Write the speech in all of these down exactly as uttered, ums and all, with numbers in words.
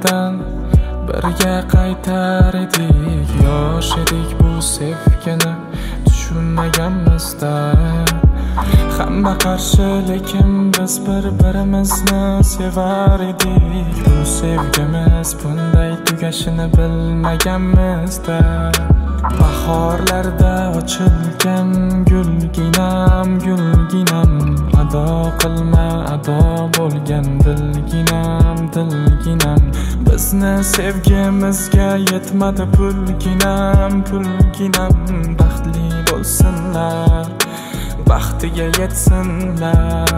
yerdan birga qaytar edik. Yosh edik, bu sevgini tushunmaganmizda. Hamma qarshi, lekin biz bir-birimizni sevar edik. Bu sevgimiz bunday tugashini bilmaganmizda. Bahorlarda ochilgan gulginam, gulginam, ado qilma, ado bo'lgan dilginam, dilginam. Bizni sevgimizga yetmadi pulginam, pulginam. Baxtli bo'lsinlar, baxtiga yetsinlar.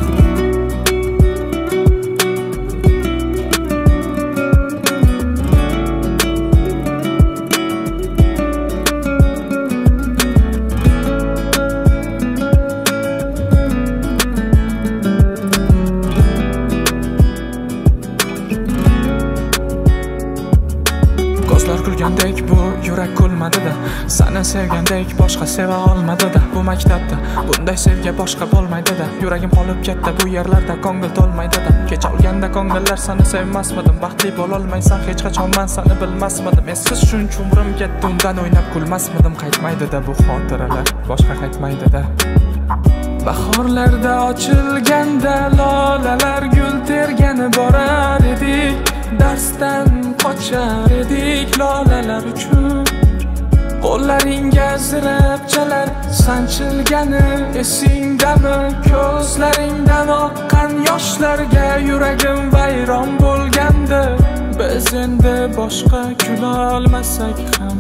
Ko'zlar kulgandek bu yurak kulmadi-da. Seni sevgandek boshqa seva olmadi-da. Bu maktabda bunday sevgi boshqa bo'lmaydi-da. Yuragim qolib ketdi bu yerlarda, ko'ngil to'lmaydi-da. Kech olganda ko'ngillar seni sevmasmidim. Baxtli bo'lolmaysan hech qachon, men seni bilmasmidim. Esiz shuncha umrim ketdi, undan o'ynab kulmasmidim. Qaytmaydi-da bu xotiralar, boshqa qaytmaydi-da. Bahorlarda ochilganda lolalar gul tergani borar edik. Darsdan qochar edik lolalar uchun. Qo'llaringga zirabchalar sanchilgani esingdami? Ko'zlaringdan oqqan yoshlarga yuragim vayron bo'lgandi. Biz endi boshqa kula olmasak ham,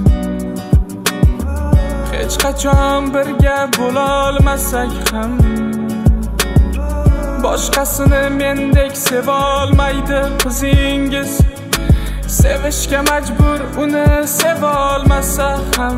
hech qachon birga bo'la olmasak ham, boshqasini mendek seva olmaydi qizingiz. Sevishga majbur uni seva olmasa ham.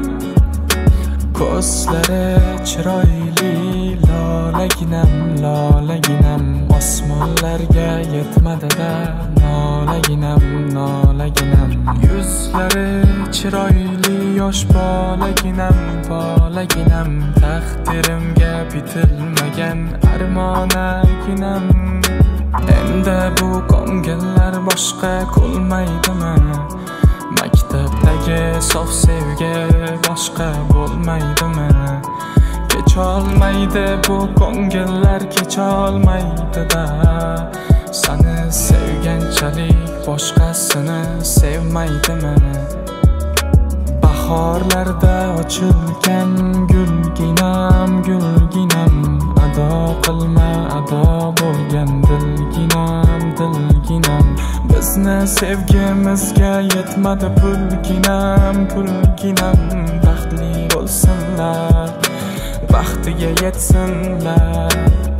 Ko'zlari chiroyli lolaginam, lolaginam. Osmonlarga yetmadi-da nolaginam, nolaginam. Yuzlari chiroyli yosh bolaginam, bolaginam. Taqdirimga bitilmagan armonaginam. Endi bu ko'ngillar boshqa kulmaydimi? Maktabdagi sof sevgi boshqa bo'lmaydimi? Kecholmaydi bu ko'ngillar, kecholmaydi-da. Seni sevganchalik boshqasini sevmaydimi? Bahorlarda ochilgan gulginam, gulginam, ado qilma, ado bo'lgan dilginam, dilginam. Bizni sevgimizga yetmadi pulginam, pulginam. Baxtli bo'lsinlar, baxtiga yetsinlar.